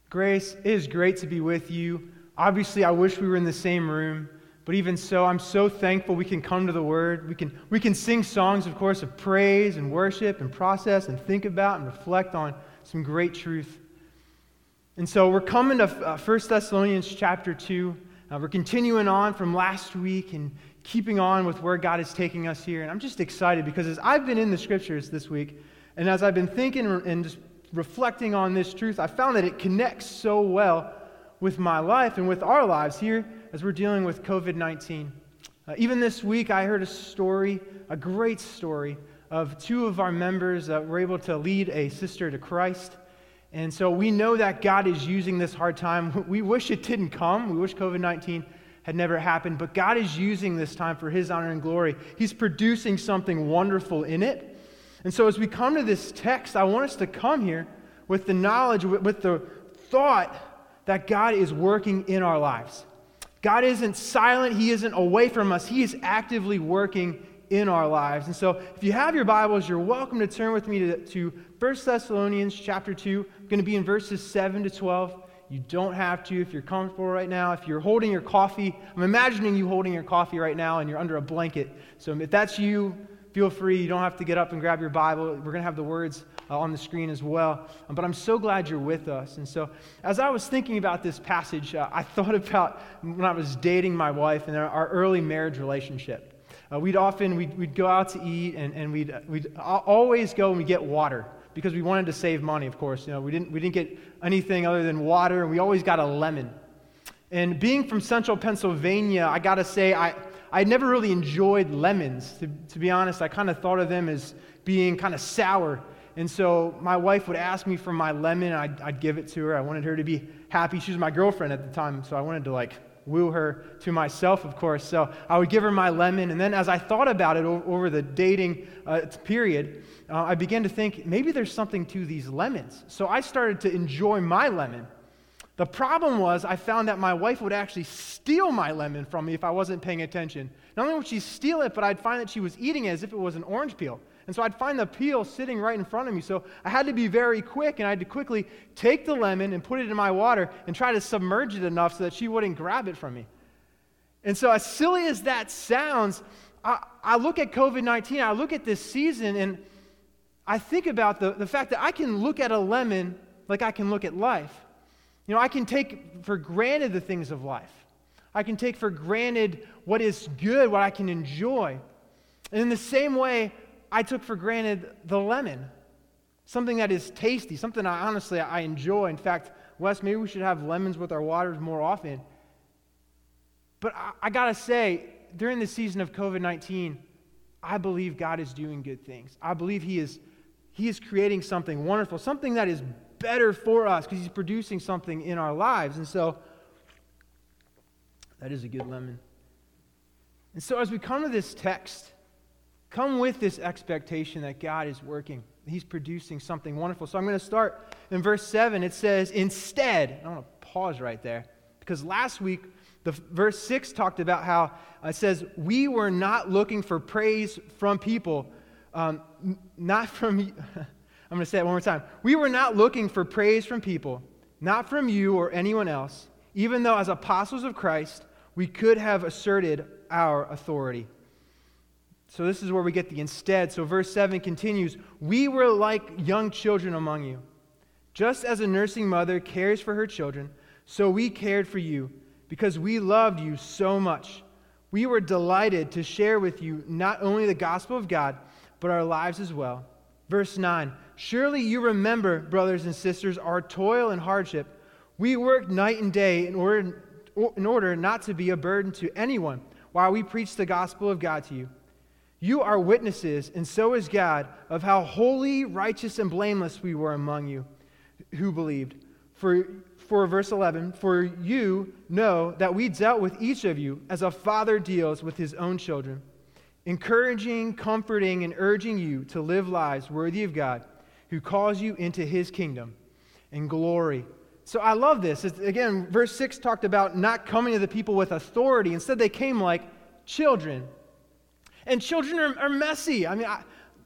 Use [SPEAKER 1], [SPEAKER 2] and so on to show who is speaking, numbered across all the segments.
[SPEAKER 1] Grace, it is great to be with you. Obviously, I wish we were in the same room, but even so, I'm so thankful we can come to the Word. We can sing songs, of course, of praise and worship and process and think about and reflect on some great truth. And so we're coming to 1 Thessalonians chapter 2. We're continuing on from last week and keeping on with where God is taking us here. And I'm just excited because as I've been in the Scriptures this week, and as I've been thinking and just reflecting on this truth, I found that it connects so well with my life and with our lives here as we're dealing with COVID-19. Even this week, I heard a story, a great story, of two of our members that were able to lead a sister to Christ. And so we know that God is using this hard time. We wish it didn't come. We wish COVID-19 had never happened, but God is using this time for His honor and glory. He's producing something wonderful in it. And so as we come to this text, I want us to come here with the knowledge, with the thought that God is working in our lives. God isn't silent. He isn't away from us. He is actively working in our lives. And so if you have your Bibles, you're welcome to turn with me to 1 Thessalonians chapter 2. I'm going to be in verses 7 to 12. You don't have to if you're comfortable right now. If you're holding your coffee, I'm imagining you holding your coffee right now and you're under a blanket. So if that's you, feel free. You don't have to get up and grab your Bible. We're going to have the words on the screen as well. But I'm so glad you're with us. And so as I was thinking about this passage, I thought about when I was dating my wife and our early marriage relationship. We'd go out to eat and we'd always go and we'd get water because we wanted to save money, of course. You know, we didn't get anything other than water, and we always got a lemon. And being from central Pennsylvania, I got to say, I never really enjoyed lemons. To be honest, I kind of thought of them as being kind of sour. And so my wife would ask me for my lemon, and I'd give it to her. I wanted her to be happy. She was my girlfriend at the time, so I wanted to woo her to myself, of course. So I would give her my lemon, and then as I thought about it over the dating period, I began to think, maybe there's something to these lemons. So I started to enjoy my lemon. The problem was I found that my wife would actually steal my lemon from me if I wasn't paying attention. Not only would she steal it, but I'd find that she was eating it as if it was an orange peel. And so I'd find the peel sitting right in front of me. So I had to be very quick, and I had to quickly take the lemon and put it in my water and try to submerge it enough so that she wouldn't grab it from me. And so as silly as that sounds, I look at COVID-19, I look at this season, and I think about the fact that I can look at a lemon like I can look at life. You know, I can take for granted the things of life. I can take for granted what is good, what I can enjoy. And in the same way, I took for granted the lemon, something that is tasty, something I enjoy. In fact, Wes, maybe we should have lemons with our waters more often. But I got to say, during the season of COVID-19, I believe God is doing good things. I believe He is creating something wonderful, something that is better for us because He's producing something in our lives. And so, that is a good lemon. And so as we come to this text, come with this expectation that God is working. He's producing something wonderful. So I'm going to start in verse 7. It says, instead, I want to pause right there because last week, verse 6 talked about how it says, we were not looking for praise from people, not from you. I'm going to say it one more time. We were not looking for praise from people, not from you or anyone else, even though as apostles of Christ, we could have asserted our authority. So this is where we get the instead. So verse 7 continues, we were like young children among you. Just as a nursing mother cares for her children, so we cared for you, because we loved you so much. We were delighted to share with you not only the gospel of God, but our lives as well. Verse 9, surely you remember, brothers and sisters, our toil and hardship. We worked night and day in order not to be a burden to anyone while we preach the gospel of God to you. You are witnesses, and so is God, of how holy, righteous, and blameless we were among you who believed. For verse 11, for you know that we dealt with each of you as a father deals with his own children, encouraging, comforting, and urging you to live lives worthy of God, who calls you into His kingdom and glory. So I love this. Again, verse 6 talked about not coming to the people with authority. Instead, they came like children. And children are messy. I mean,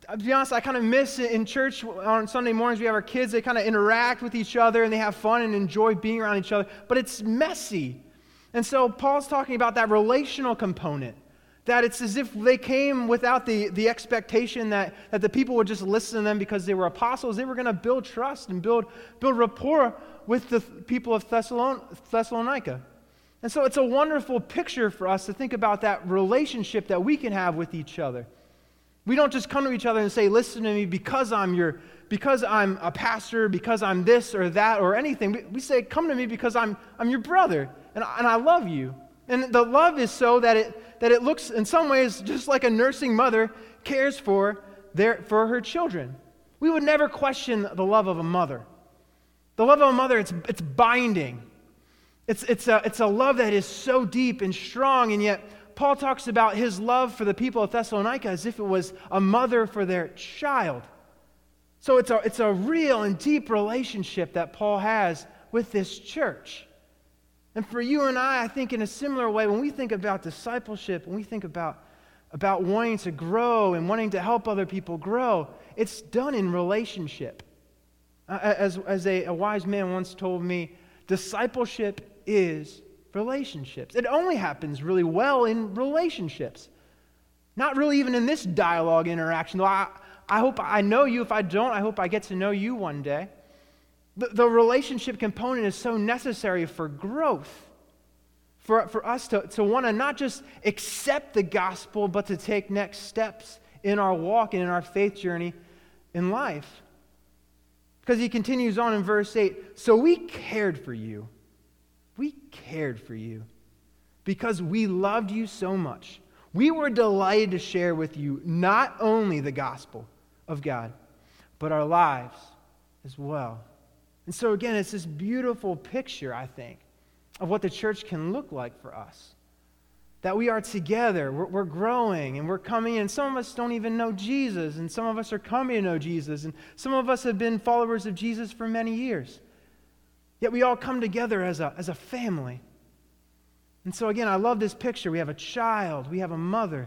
[SPEAKER 1] to be honest, I kind of miss it in church. On Sunday mornings, we have our kids. They kind of interact with each other, and they have fun and enjoy being around each other. But it's messy. And so Paul's talking about that relational component, that it's as if they came without the expectation that the people would just listen to them because they were apostles. They were going to build trust and build rapport with the people of Thessalonica. And so it's a wonderful picture for us to think about that relationship that we can have with each other. We don't just come to each other and say, listen to me because I'm a pastor, because I'm this or that or anything. We say, come to me because I'm your brother and I love you. And the love is so that it looks in some ways just like a nursing mother cares for her children. We would never question the love of a mother. The love of a mother, it's binding. It's a love that is so deep and strong, and yet Paul talks about his love for the people of Thessalonica as if it was a mother for their child. So it's a real and deep relationship that Paul has with this church. And for you and I think in a similar way, when we think about discipleship, when we think about wanting to grow and wanting to help other people grow, it's done in relationship. As a wise man once told me, discipleship is relationships. It only happens really well in relationships. Not really even in this dialogue interaction, though I hope I know you. If I don't, I hope I get to know you one day. The relationship component is so necessary for growth, for us to want to not just accept the gospel, but to take next steps in our walk and in our faith journey in life. Because he continues on in verse 8, so we cared for you. We cared for you because we loved you so much. We were delighted to share with you not only the gospel of God, but our lives as well. And so again, it's this beautiful picture, I think, of what the church can look like for us. That we are together, we're growing, and we're coming in. Some of us don't even know Jesus, and some of us are coming to know Jesus, and some of us have been followers of Jesus for many years. Yet we all come together as a family. And so again, I love this picture. We have a child, we have a mother.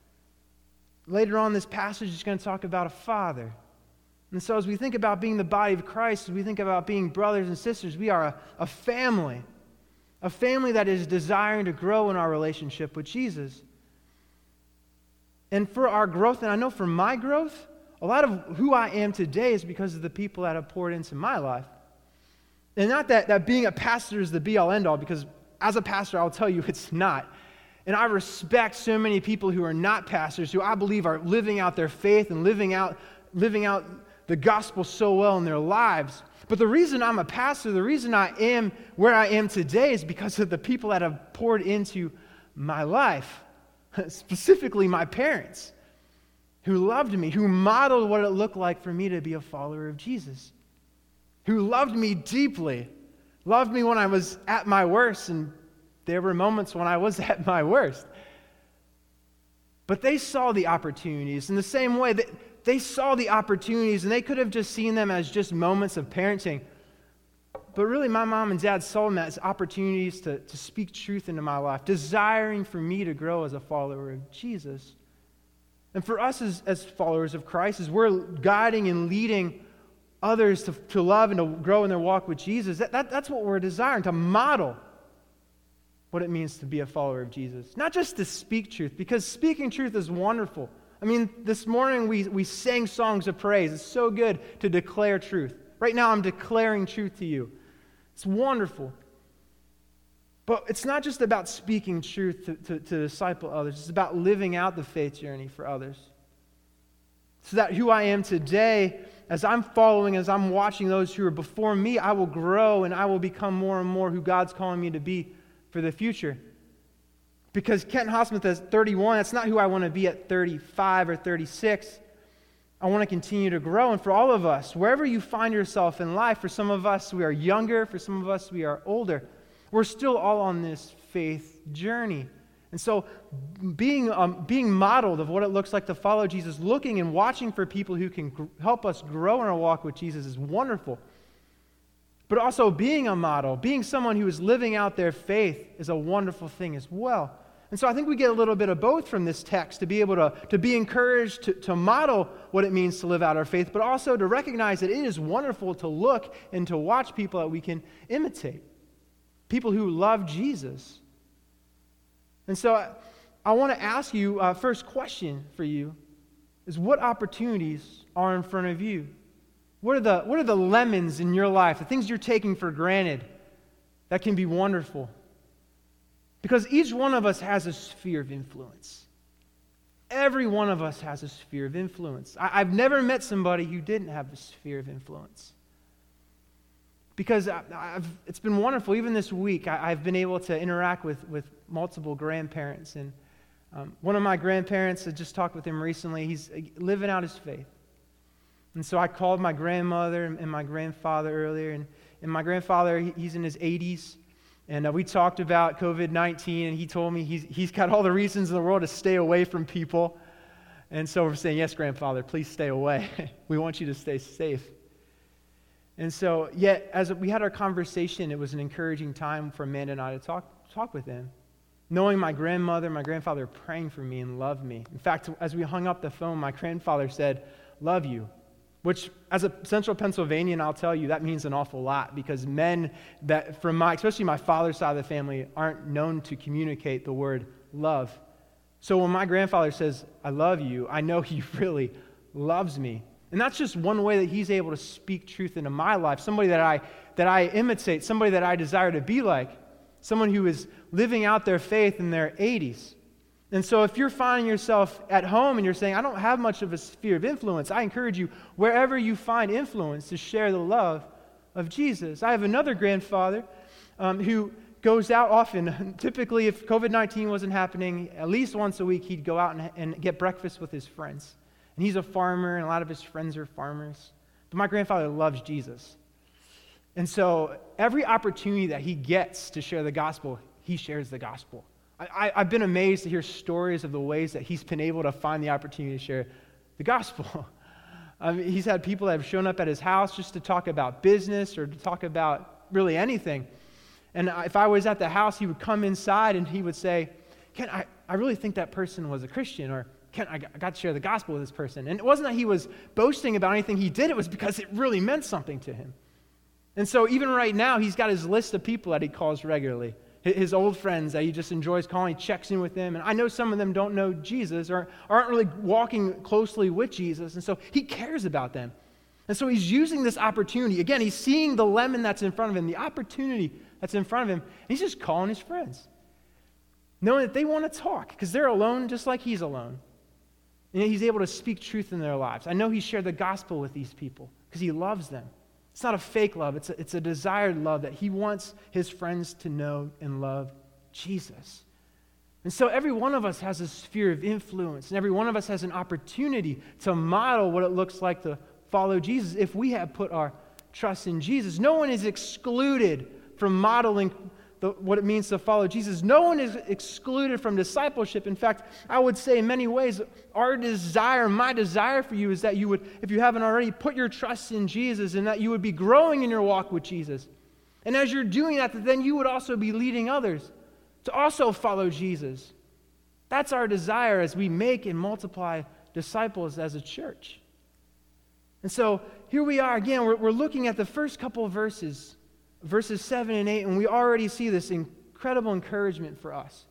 [SPEAKER 1] Later on, this passage is going to talk about a father. And so as we think about being the body of Christ, as we think about being brothers and sisters, we are a family that is desiring to grow in our relationship with Jesus. And for our growth, and I know for my growth, a lot of who I am today is because of the people that have poured into my life. And not that being a pastor is the be-all, end-all, because as a pastor, I'll tell you it's not. And I respect so many people who are not pastors, who I believe are living out their faith and living out the gospel so well in their lives. But the reason I'm a pastor, the reason I am where I am today is because of the people that have poured into my life, specifically my parents, who loved me, who modeled what it looked like for me to be a follower of Jesus, who loved me deeply, loved me when I was at my worst, and there were moments when I was at my worst. But they saw the opportunities in the same way that they saw the opportunities, and they could have just seen them as just moments of parenting. But really, my mom and dad saw them as opportunities to speak truth into my life, desiring for me to grow as a follower of Jesus. And for us as followers of Christ, as we're guiding and leading others to love and to grow in their walk with Jesus, that's what we're desiring, to model what it means to be a follower of Jesus. Not just to speak truth, because speaking truth is wonderful. I mean, this morning we sang songs of praise. It's so good to declare truth. Right now I'm declaring truth to you. It's wonderful. But it's not just about speaking truth to disciple others. It's about living out the faith journey for others. So that who I am today, as I'm following, as I'm watching those who are before me, I will grow and I will become more and more who God's calling me to be for the future. Because Kenton Hosmith at 31, that's not who I want to be at 35 or 36. I want to continue to grow. And for all of us, wherever you find yourself in life, for some of us we are younger, for some of us we are older, we're still all on this faith journey. And so being modeled of what it looks like to follow Jesus, looking and watching for people who can help us grow in our walk with Jesus is wonderful. But also being a model, being someone who is living out their faith is a wonderful thing as well. And so I think we get a little bit of both from this text to be able to be encouraged to model what it means to live out our faith, but also to recognize that it is wonderful to look and to watch people that we can imitate, people who love Jesus. And so I want to ask you, first question for you is, what opportunities are in front of you? What are the lemons in your life, the things you're taking for granted that can be wonderful? Because each one of us has a sphere of influence. Every one of us has a sphere of influence. I've never met somebody who didn't have a sphere of influence. Because it's been wonderful. Even this week, I've been able to interact with multiple grandparents. And one of my grandparents, I just talked with him recently, he's living out his faith. And so I called my grandmother and my grandfather earlier. And my grandfather, he's in his 80s. And we talked about COVID-19, and he told me he's got all the reasons in the world to stay away from people. And so we're saying, yes, grandfather, please stay away. We want you to stay safe. And so, yet, as we had our conversation, it was an encouraging time for Amanda and I to talk with him. Knowing my grandmother and my grandfather praying for me and loved me. In fact, as we hung up the phone, my grandfather said, "Love you." Which, as a Central Pennsylvanian, I'll tell you, that means an awful lot, because men that, especially my father's side of the family, aren't known to communicate the word love. So when my grandfather says, "I love you," I know he really loves me. And that's just one way that he's able to speak truth into my life, somebody that I imitate, somebody that I desire to be like, someone who is living out their faith in their 80s. And so if you're finding yourself at home and you're saying, "I don't have much of a sphere of influence," I encourage you, wherever you find influence, to share the love of Jesus. I have another grandfather who goes out often. Typically, if COVID-19 wasn't happening, at least once a week, he'd go out and get breakfast with his friends. And he's a farmer, and a lot of his friends are farmers. But my grandfather loves Jesus. And so every opportunity that he gets to share the gospel, he shares the gospel. I've been amazed to hear stories of the ways that he's been able to find the opportunity to share the gospel. He's had people that have shown up at his house just to talk about business or to talk about really anything. And if I was at the house, he would come inside and he would say, "Ken, I really think that person was a Christian," or "Ken, I got to share the gospel with this person." And it wasn't that he was boasting about anything he did, it was because it really meant something to him. And so even right now, he's got his list of people that he calls regularly. His old friends that he just enjoys calling, he checks in with them. And I know some of them don't know Jesus or aren't really walking closely with Jesus. And so he cares about them. And so he's using this opportunity. Again, he's seeing the lemon that's in front of him, the opportunity that's in front of him. And he's just calling his friends, knowing that they want to talk because they're alone just like he's alone. And he's able to speak truth in their lives. I know he shared the gospel with these people because he loves them. It's not a fake love. It's a desired love that he wants his friends to know and love Jesus. And so every one of us has a sphere of influence, and every one of us has an opportunity to model what it looks like to follow Jesus if we have put our trust in Jesus. No one is excluded from modeling what it means to follow Jesus. No one is excluded from discipleship. In fact, I would say in many ways, our desire, my desire for you is that you would, if you haven't already, put your trust in Jesus and that you would be growing in your walk with Jesus. And as you're doing that, then you would also be leading others to also follow Jesus. That's our desire as we make and multiply disciples as a church. And so here we are again, we're looking at the first couple of verses 7 and 8, and we already see this incredible encouragement for us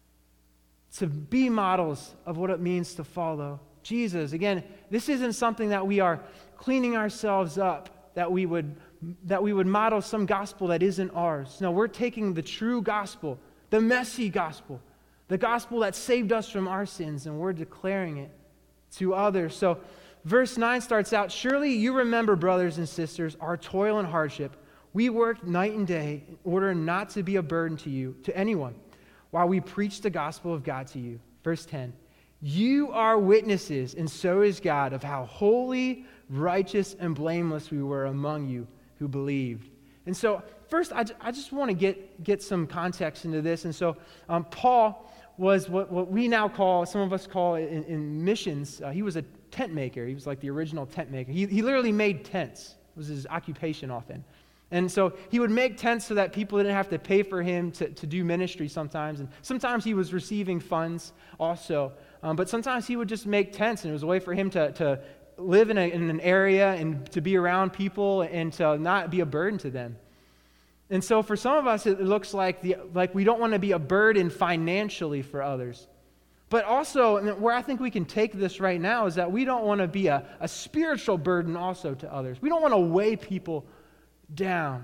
[SPEAKER 1] to be models of what it means to follow Jesus. Again, this isn't something that we are cleaning ourselves up, that we would model some gospel that isn't ours. No, we're taking the true gospel, the messy gospel, the gospel that saved us from our sins, and we're declaring it to others. So verse 9 starts out, "Surely you remember, brothers and sisters, our toil and hardship. We worked night and day in order not to be a burden to anyone, while we preach the gospel of God to you." Verse 10, "You are witnesses, and so is God, of how holy, righteous, and blameless we were among you who believed." And so, first, I just want to get some context into this. And so, Paul was what we now call, some of us call in missions, he was a tent maker. He was like the original tent maker. He literally made tents. It was his occupation often. And so he would make tents so that people didn't have to pay for him to do ministry sometimes. And sometimes he was receiving funds also. But sometimes he would just make tents, and it was a way for him to live in an area and to be around people and to not be a burden to them. And so for some of us, it looks like we don't want to be a burden financially for others. But also, where I think we can take this right now is that we don't want to be a spiritual burden also to others. We don't want to weigh people down.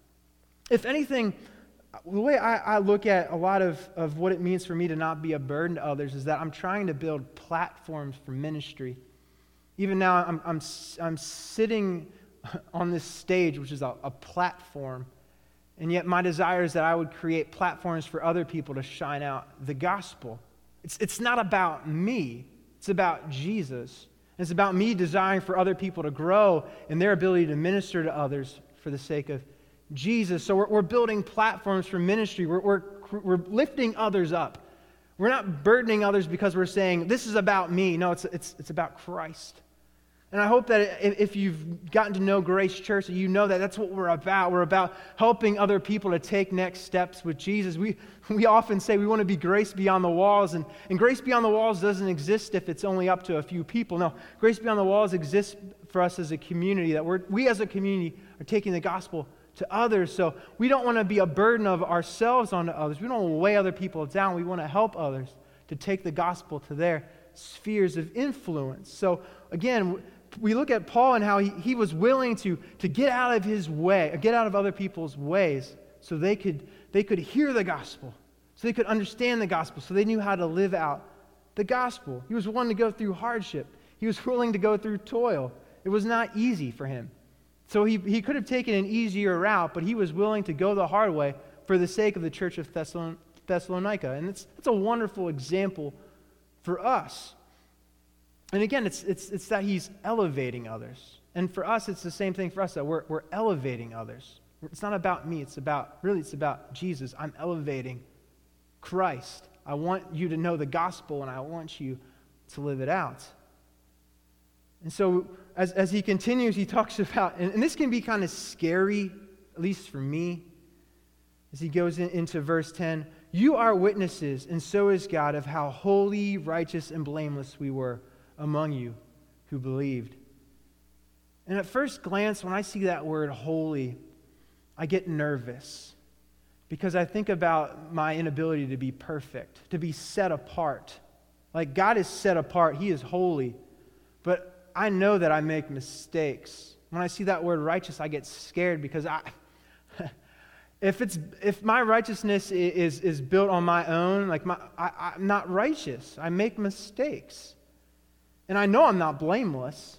[SPEAKER 1] If anything, the way I look at a lot of what it means for me to not be a burden to others is that I'm trying to build platforms for ministry. Even now, I'm sitting on this stage, which is a platform, and yet my desire is that I would create platforms for other people to shine out the gospel. It's not about me. It's about Jesus. It's about me desiring for other people to grow in their ability to minister to others for the sake of Jesus. So we're building platforms for ministry. We're lifting others up. We're not burdening others because we're saying, this is about me. No, it's about Christ. And I hope that if you've gotten to know Grace Church, that you know that that's what we're about. We're about helping other people to take next steps with Jesus. We often say we want to be grace beyond the walls, and grace beyond the walls doesn't exist if it's only up to a few people. No, grace beyond the walls exists for us as a community, that we as a community are taking the gospel to others. So we don't want to be a burden of ourselves onto others. We don't want to weigh other people down. We want to help others to take the gospel to their spheres of influence. So again, we look at Paul and how he was willing to get out of his way, get out of other people's ways so they could hear the gospel, so they could understand the gospel, so they knew how to live out the gospel. He was willing to go through hardship. He was willing to go through toil. It was not easy for him. So he could have taken an easier route, but he was willing to go the hard way for the sake of the church of Thessalonica. And it's a wonderful example for us. And again, it's that he's elevating others. And for us, it's the same thing for us, that we're elevating others. It's not about me. It's about Jesus. I'm elevating Christ. I want you to know the gospel, and I want you to live it out. And so as he continues, he talks about, and this can be kind of scary, at least for me, as he goes into verse 10, you are witnesses, and so is God, of how holy, righteous, and blameless we were among you who believed. And at first glance, when I see that word holy, I get nervous because I think about my inability to be perfect, to be set apart. Like God is set apart, He is holy, but I know that I make mistakes. When I see that word righteous, I get scared because if my righteousness is built on my own, like I'm not righteous. I make mistakes. And I know I'm not blameless.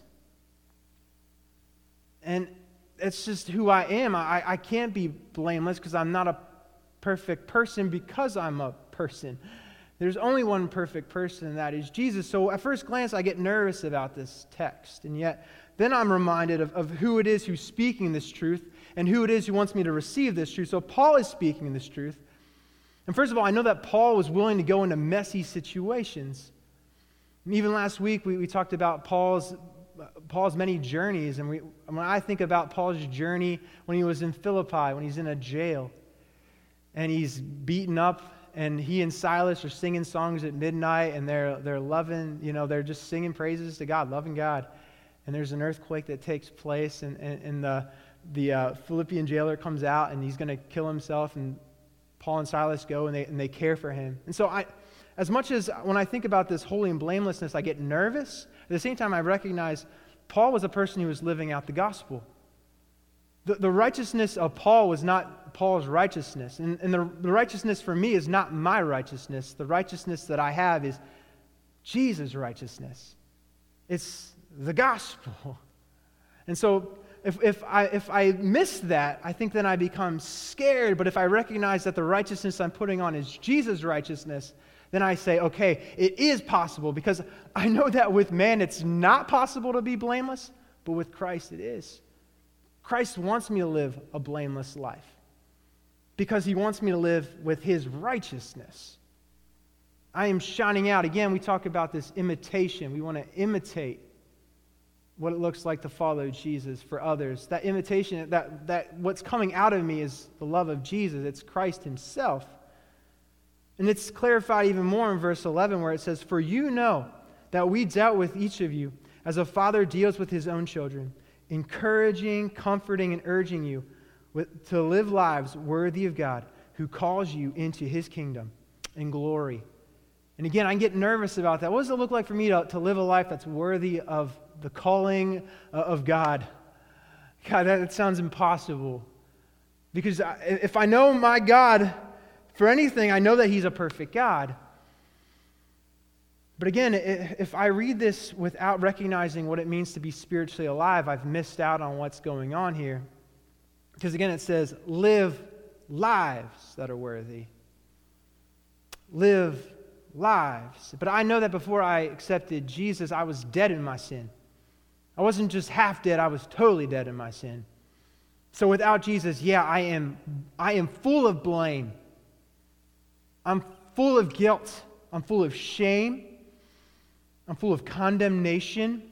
[SPEAKER 1] And it's just who I am. I can't be blameless because I'm not a perfect person because I'm a person. There's only one perfect person, and that is Jesus. So at first glance, I get nervous about this text. And yet, then I'm reminded of who it is who's speaking this truth and who it is who wants me to receive this truth. So Paul is speaking this truth. And first of all, I know that Paul was willing to go into messy situations. And even last week, we talked about Paul's many journeys. And when I think about Paul's journey when he was in Philippi, when he's in a jail, and he's beaten up, and he and Silas are singing songs at midnight, and they're loving, they're just singing praises to God, loving God. And there's an earthquake that takes place, and the Philippian jailer comes out, and he's going to kill himself, and Paul and Silas go, and they care for him. And so as much as when I think about this holy and blamelessness, I get nervous, at the same time I recognize Paul was a person who was living out the gospel. The righteousness of Paul was not Paul's righteousness. And the righteousness for me is not my righteousness. The righteousness that I have is Jesus' righteousness. It's the gospel. And so if I miss that, I think then I become scared. But if I recognize that the righteousness I'm putting on is Jesus' righteousness, then I say, okay, it is possible, because I know that with man it's not possible to be blameless, but with Christ it is. Christ wants me to live a blameless life because He wants me to live with His righteousness. I am shining out. Again, we talk about this imitation. We want to imitate what it looks like to follow Jesus for others. That imitation, that what's coming out of me is the love of Jesus. It's Christ himself. And it's clarified even more in verse 11 where it says, "For you know that we dealt with each of you as a father deals with his own children, encouraging, comforting, and urging you to live lives worthy of God, who calls you into his kingdom and glory." And again, I get nervous about that. What does it look like for me to live a life that's worthy of the calling of God? God, that sounds impossible. Because if I know my God for anything, I know that he's a perfect God. But again, if I read this without recognizing what it means to be spiritually alive, I've missed out on what's going on here. Because again, it says, live lives that are worthy. Live lives. But I know that before I accepted Jesus, I was dead in my sin. I wasn't just half dead, I was totally dead in my sin. So without Jesus, I am full of blame. I'm full of guilt. I'm full of shame. I'm full of condemnation.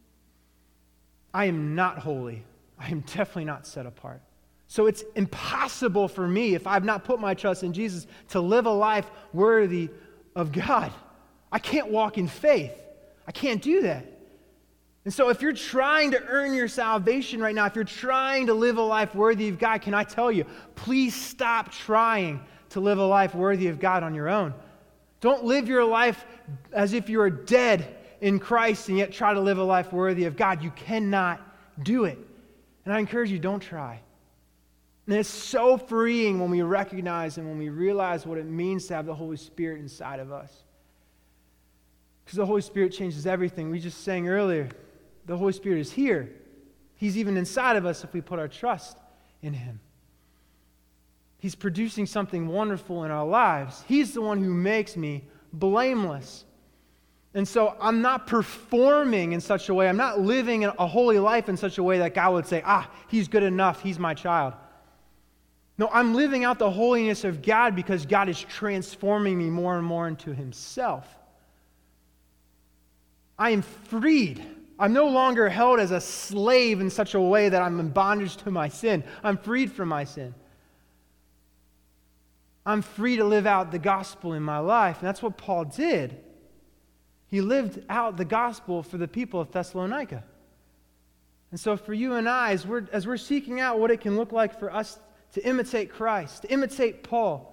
[SPEAKER 1] I am not holy. I am definitely not set apart. So it's impossible for me, if I've not put my trust in Jesus, to live a life worthy of God. I can't walk in faith. I can't do that. And so if you're trying to earn your salvation right now, if you're trying to live a life worthy of God, can I tell you, please stop trying to live a life worthy of God on your own. Don't live your life as if you are dead in Christ and yet try to live a life worthy of God. You cannot do it. And I encourage you, don't try. And it's so freeing when we recognize and when we realize what it means to have the Holy Spirit inside of us. Because the Holy Spirit changes everything. We just sang earlier, the Holy Spirit is here. He's even inside of us if we put our trust in him. He's producing something wonderful in our lives. He's the one who makes me blameless. And so I'm not performing in such a way, I'm not living a holy life in such a way that God would say, he's good enough, he's my child. No, I'm living out the holiness of God because God is transforming me more and more into himself. I am freed. I'm no longer held as a slave in such a way that I'm in bondage to my sin. I'm freed from my sin. I'm free to live out the gospel in my life. And that's what Paul did. He lived out the gospel for the people of Thessalonica. And so for you and I, as we're seeking out what it can look like for us to imitate Christ, to imitate Paul,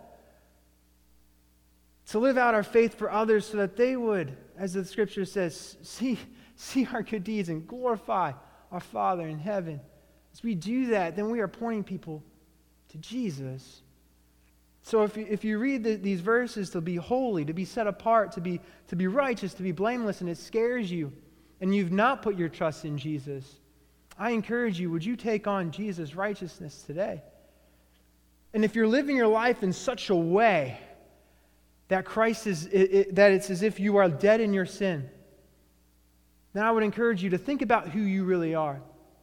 [SPEAKER 1] to live out our faith for others so that they would, as the scripture says, see our good deeds and glorify our Father in heaven. As we do that, then we are pointing people to Jesus. So if you read these verses to be holy, to be set apart, to be righteous, to be blameless, and it scares you, and you've not put your trust in Jesus, I encourage you, would you take on Jesus' righteousness today? And if you're living your life in such a way that Christ that it's as if you are dead in your sin, then I would encourage you to think about who you really are.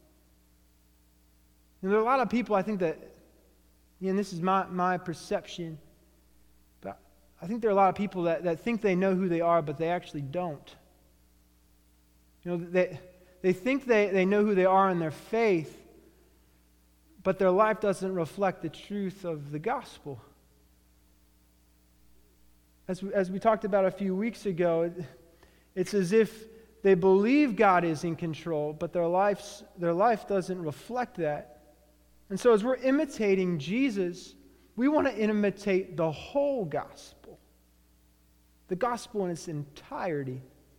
[SPEAKER 1] And there are a lot of people, I think that, and this is my perception, but I think there are a lot of people that think they know who they are, but they actually don't. They think they know who they are in their faith, but their life doesn't reflect the truth of the gospel. As we talked about a few weeks ago, it's as if they believe God is in control, but their life doesn't reflect that. And so as we're imitating Jesus, we want to imitate the whole gospel. The gospel in its entirety.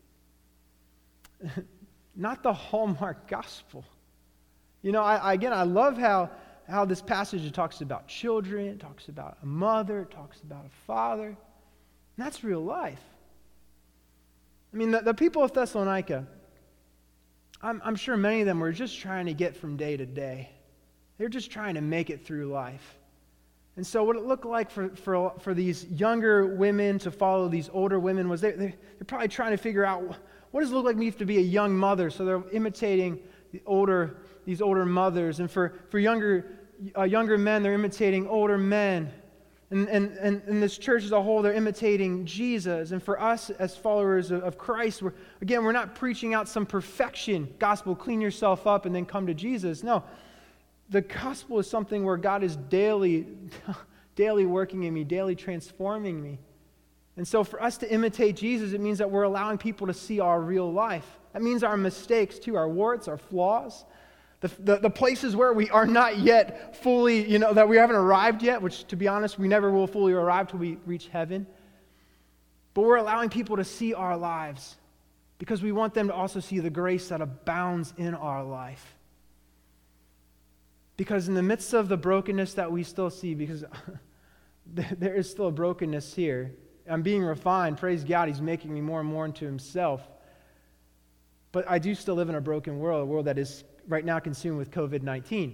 [SPEAKER 1] Not the Hallmark gospel. I love how this passage talks about children, it talks about a mother, it talks about a father. And that's real life. I mean, the people of Thessalonica, I'm sure many of them were just trying to get from day to day. They're just trying to make it through life. And so what it looked like for these younger women to follow these older women was they're probably trying to figure out, what does it look like me to be a young mother? So they're imitating these older mothers. And for younger men, they're imitating older men. And this church as a whole, they're imitating Jesus. And for us as followers of Christ, we're not preaching out some perfection gospel, clean yourself up and then come to Jesus. No, the gospel is something where God is daily working in me, daily transforming me. And so for us to imitate Jesus, it means that we're allowing people to see our real life. That means our mistakes too, our warts, our flaws, the places where we are not yet fully, that we haven't arrived yet, which to be honest, we never will fully arrive till we reach heaven. But we're allowing people to see our lives because we want them to also see the grace that abounds in our life. Because in the midst of the brokenness that we still see, because there is still a brokenness here, I'm being refined. Praise God, He's making me more and more into Himself. But I do still live in a broken world, a world that is right now consumed with COVID-19.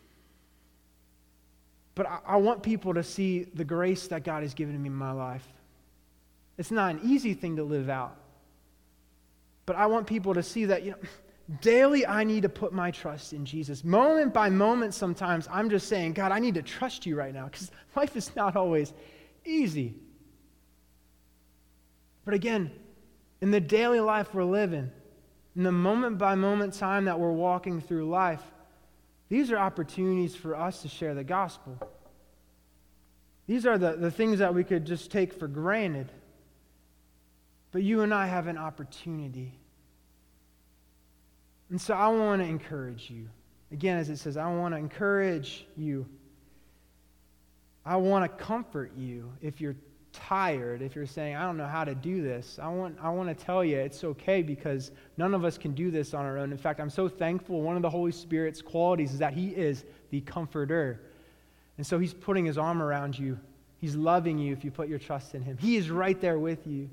[SPEAKER 1] But I want people to see the grace that God has given me in my life. It's not an easy thing to live out. But I want people to see that, daily I need to put my trust in Jesus. Moment by moment sometimes I'm just saying, God, I need to trust you right now because life is not always easy. But again, in the daily life we're living, in the moment-by-moment time that we're walking through life, these are opportunities for us to share the gospel. These are the things that we could just take for granted. But you and I have an opportunity. And so I want to encourage you. Again, as it says, I want to encourage you. I want to comfort you if you're tired, if you're saying, I don't know how to do this. I want to tell you it's okay because none of us can do this on our own. In fact, I'm so thankful one of the Holy Spirit's qualities is that He is the comforter. And so He's putting His arm around you. He's loving you if you put your trust in Him. He is right there with you.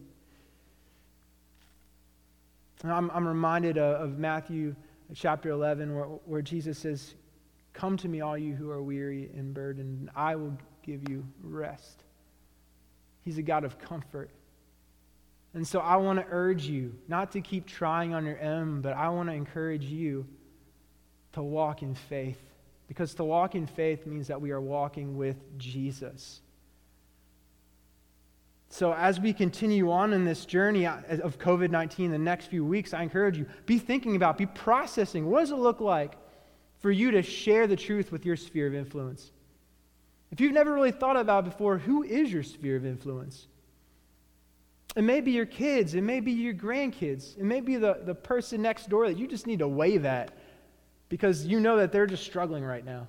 [SPEAKER 1] I'm reminded of Matthew chapter 11 where Jesus says, come to me all you who are weary and burdened, and I will give you rest. He's a God of comfort. And so I want to urge you not to keep trying on your own, but I want to encourage you to walk in faith. Because to walk in faith means that we are walking with Jesus. So as we continue on in this journey of COVID-19 the next few weeks, I encourage you, be processing. What does it look like for you to share the truth with your sphere of influence? If you've never really thought about it before, who is your sphere of influence? It may be your kids. It may be your grandkids. It may be the person next door that you just need to wave at because you know that they're just struggling right now.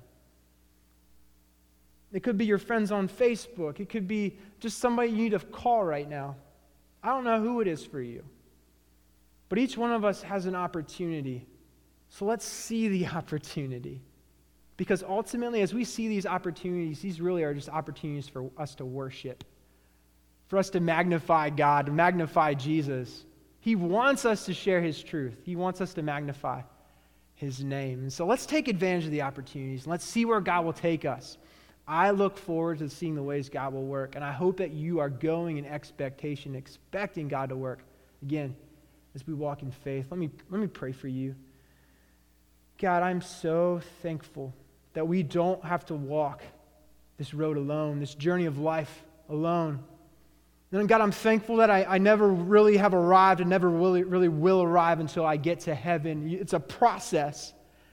[SPEAKER 1] It could be your friends on Facebook. It could be just somebody you need to call right now. I don't know who it is for you. But each one of us has an opportunity. So let's see the opportunity. Because ultimately, as we see these opportunities, these really are just opportunities for us to worship, for us to magnify God, to magnify Jesus. He wants us to share His truth. He wants us to magnify His name. And so let's take advantage of the opportunities, and let's see where God will take us. I look forward to seeing the ways God will work, and I hope that you are going in expectation, expecting God to work. Again, as we walk in faith, let me pray for you. God, I'm so thankful that we don't have to walk this road alone, this journey of life alone. And God, I'm thankful that I never really have arrived and never really will arrive until I get to heaven. It's a process.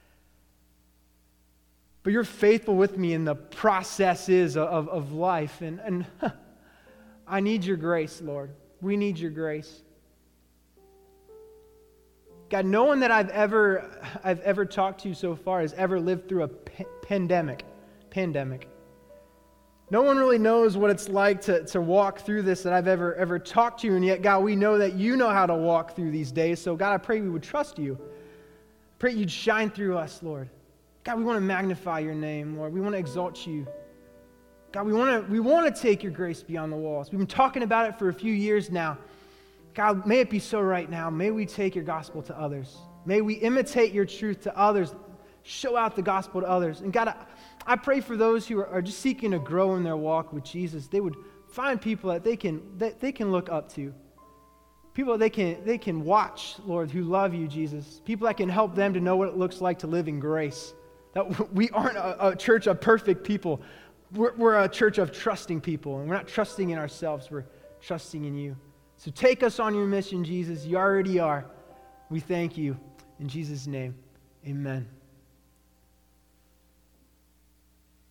[SPEAKER 1] But you're faithful with me in the processes of life. And I need your grace, Lord. We need your grace. God, no one that I've ever talked to so far has ever lived through a pandemic. No one really knows what it's like to walk through this that I've ever talked to, and yet, God, we know that you know how to walk through these days. So, God, I pray we would trust you. I pray you'd shine through us, Lord. God, we want to magnify your name, Lord. We want to exalt you. God, we want to take your grace beyond the walls. We've been talking about it for a few years now. God, may it be so right now. May we take your gospel to others. May we imitate your truth to others. Show out the gospel to others. And God, I pray for those who are just seeking to grow in their walk with Jesus, they would find people that they can look up to. People that they can watch, Lord, who love you, Jesus. People that can help them to know what it looks like to live in grace. That we aren't a church of perfect people, we're a church of trusting people, and we're not trusting in ourselves, we're trusting in you. So take us on your mission, Jesus. You already are. We thank you. In Jesus' name, amen.